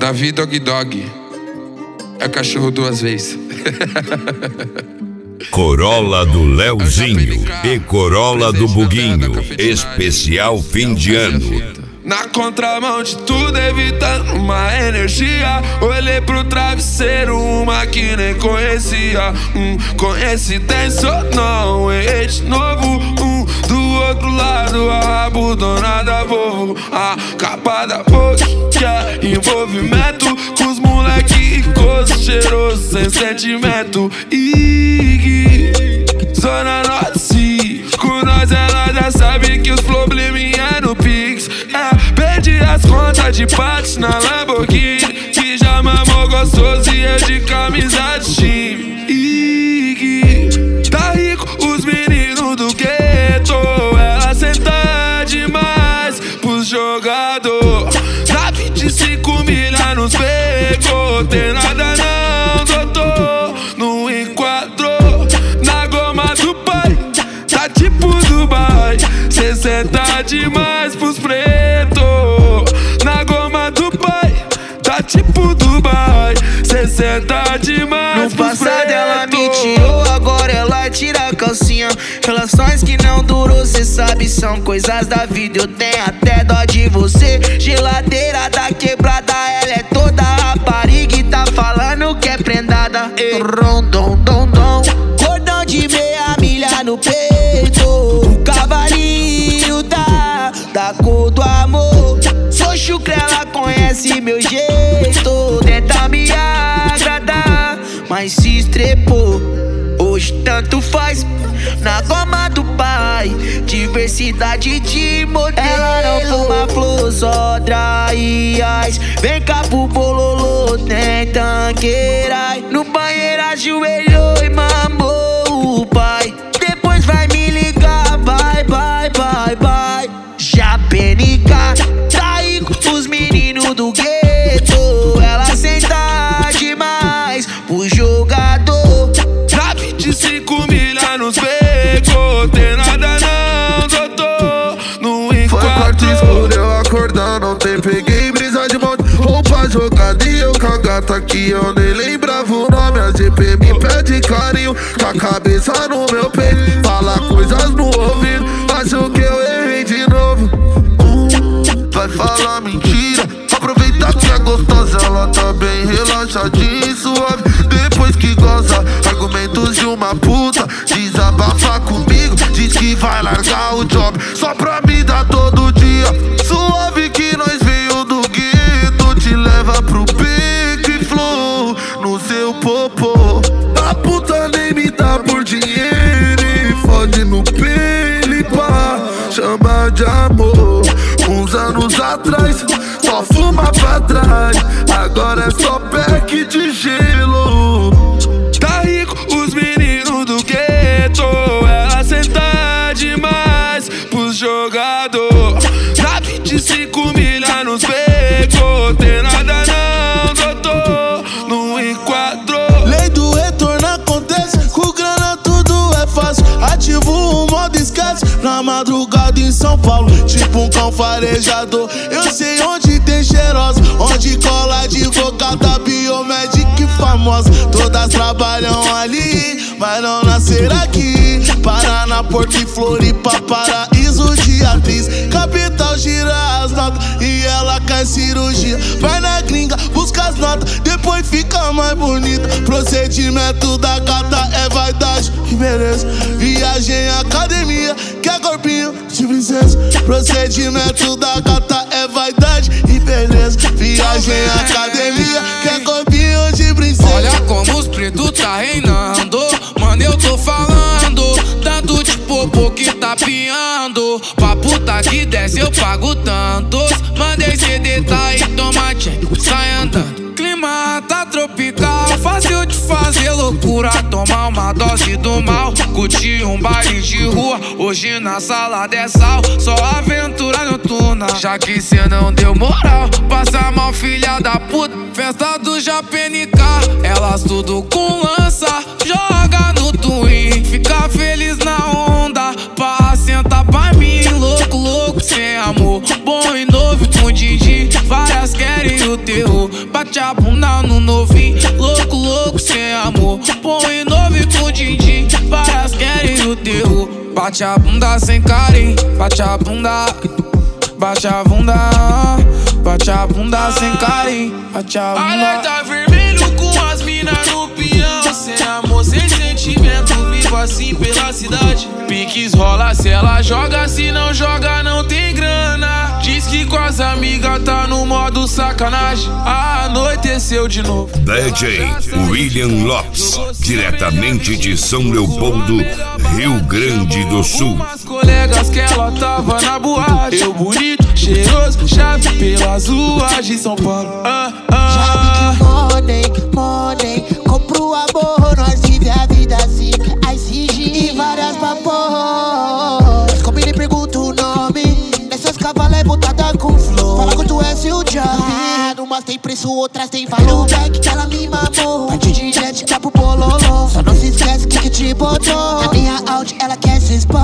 Davi Dog Dog. É cachorro duas vezes. Corolla do Leozinho e Corolla do Buguinho. Especial fim de ano. Na contramão de tudo, evitando uma energia. Olhei pro travesseiro, uma que nem conhecia. Coincidência ou não, errei de novo. Do outro lado, a rabudona voo. A capa da Vogue, que é envolvimento. Com os moleque e coisa cheiroso, sem sentimento. Zona Norte, com nós ela já sabe que os probleminha é no Pix. Perdi as contas de Pax na Lamborghini, que já mamou gostoso e é de camisa de time. Tá rico os meninos do gueto, ela senta demais pros jogador. Dá 25 milha nos becos, tem nada não, doutor. Não enquadrou na goma do pai, tá tipo Dubai. Cê senta demais pros pretos. Na goma do pai, tá tipo Dubai. Cê senta demais no pros passado pretos. ela me tirou, agora ela tira a calcinha. Relações que não durou, cê sabe, são coisas da vida. Eu tenho até dó de você. Geladeira da quebrada, ela é toda rapariga e tá falando que é prendada. Rondom, dom, dom. Cordão de meia milha no peito. O cavalinho da cor do amor. Sou chucre, ela conhece meu jeito. Tenta me agradar, mas se estrepou. Hoje tanto faz na goma do pai. Diversidade de modelo. Ela não fuma flor, só trai ice. Vem cá pro bololô, tem tanqueira. No banheiro ajoelhou e mamou o pai. Depois vai me ligar, vai, vai, vai, vai. Já PNK, traí com os meninos do gueto. Ela senta demais pro jogador. Já 25 milha nos becos, tem nada não, doutor. Não Foi quarto escuro, enquadrou. eu acordando ontem. Peguei brisa de monte, roupa jogada e eu com a gata que eu nem lembrava o nome. A GP me pede carinho, com a cabeça no meu peito. Fala coisas no ouvido, acho que eu errei de novo. Vai falar mentira, aproveita que é gostosa. Ela tá bem relaxadinha e suave. Depois que goza, argumentos de uma puta. Desabafa comigo, diz que vai largar o job só pra me dar todo dia. Suave que nós veio do gueto, te leva pro pique flow no seu popô. A puta nem me dá por dinheiro e fode no pele, pá, chama de amor. Uns anos atrás, só fuma pra trás. Agora é só pack de gelo. Tá rico os meninos do gueto. Ela senta demais pros jogador. Dá 25 milha nos becos, tem nada não, doutor. Não enquadrou. Lei do retorno acontece, com grana tudo é fácil. Ativo o modo esquece, na madrugada em São Paulo, tipo um cão farejador. Eu sei onde tem cheirosa, onde cola advogada biomédica famosa. Todas trabalham ali, mas não nasceram aqui. Paraná, Porto e Floripa, paraíso de atriz. Capital gira as notas e ela quer cirurgia. Vai na gringa, busca as notas, depois fica mais bonita. Procedimento da gata é vaidade e beleza. Viagem em academia, quer corpinho de princesa. Procedimento da gata é vaidade e beleza. Viagem em academia, quer corpinho de princesa. Olha como os pretos tá reinando. Mano, eu tô falando, tanto de popô que tá piando. Pra puta que desce eu pago tantos. Mandei CD, tá aí, toma check, sai andando. Clima tá tropical, fácil de fazer loucura. Tomar uma dose do mal, curtir um baile de rua. Hoje na sala de sal, só aventura noturna. Já que cê não deu moral, passa mal filha da puta. Festa do JPNK, elas tudo com lança. Joga no twin, fica feliz na onda. Pra sentar pra mim, louco, louco, sem amor. Bom e novo com Didi, várias querem o terror. Bate a bunda no novinho, louco, louco, sem amor. Põe novo e com din-din, várias querem o terror. Bate a bunda sem carinho, bate a bunda. Bate a bunda, bate a bunda sem carinho, bate a bunda. Alerta vermelho com as minas no peão. Sem amor, sem sentimento, vivo assim pela cidade. Piques rola se ela joga, se não joga não tem grana. Diz que com as amigas tá no modo sacanagem. Anoiteceu de novo. DJ William Lopes, diretamente de São Leopoldo, Rio Grande do Sul. As colegas que ela tava na boate. Eu bonito, cheiroso, chave pelas ruas de São Paulo. Já vi que money, compro o amor, nós vive a vida assim. ICG e várias papos. Como ele pergunta o nome, nessas cavalas botada com flow. Fala quanto é seu job. Umas tem preço, outras tem valor. Back que ela me mamou. Parte de jet, tá pro bololô. Só não se esquece que te botou. Na minha Audi ela quer se expor.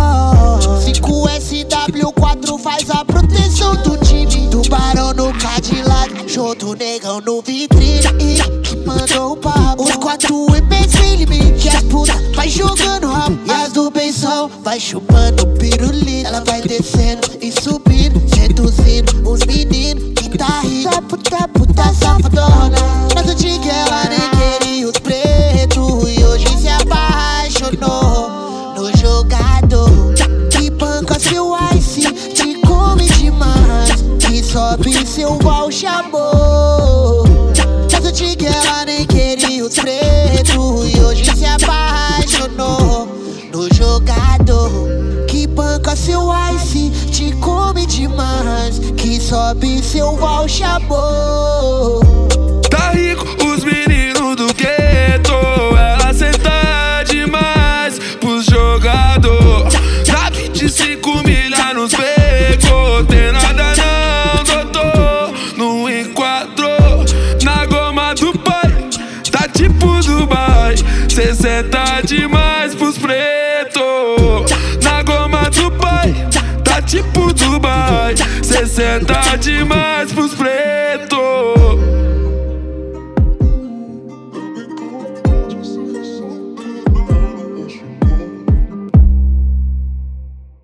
5SW4 faz a proteção do time. Tubarão no Cadillac, show do negão no vitrine. Que mandou o papo. Os 4 imbecil me que as puta vai jogando rabo. E as do benção vai chupando pirulito. Ela vai descendo e subindo, seduzindo os meninos que tá rindo. Puta safadona. Nas antigas ela nem queria os pretos e hoje se apaixonou no jogador. Que banca seu ice, te come demais, que sobe seu voucher amor. Nas antigas ela nem queria os pretos e hoje se apaixonou no jogador. Que banca seu ice, te come demais, que sobe seu voucher amor. Tá rico os meninos do gueto, ela senta demais pros jogador. Tá 25 milha nos becos, tem nada não, doutor. Não enquadrou na goma do pai, tá tipo Dubai. Cê senta demais pros pretos. Na goma do pai, tá tipo Dubai. Cê senta demais pros